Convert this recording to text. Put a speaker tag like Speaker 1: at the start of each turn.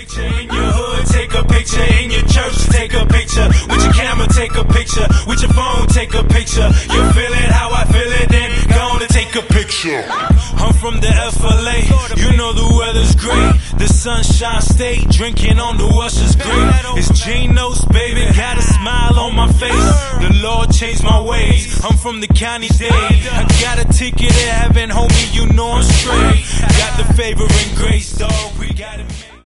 Speaker 1: picture in your hood, take a picture in your church, take a picture with your camera, take a picture with your phone, take a picture. You feel it how I feel it, then go on and take a picture. I'm from the FLA, you know the weather's great. The Sunshine State, drinking on the Usher's great. It's Geno's, baby, got a smile on my face. The Lord changed my ways, I'm from the county day. I got a ticket to heaven, homie, you know I'm straight. Got the favor and grace, dog, we got it made.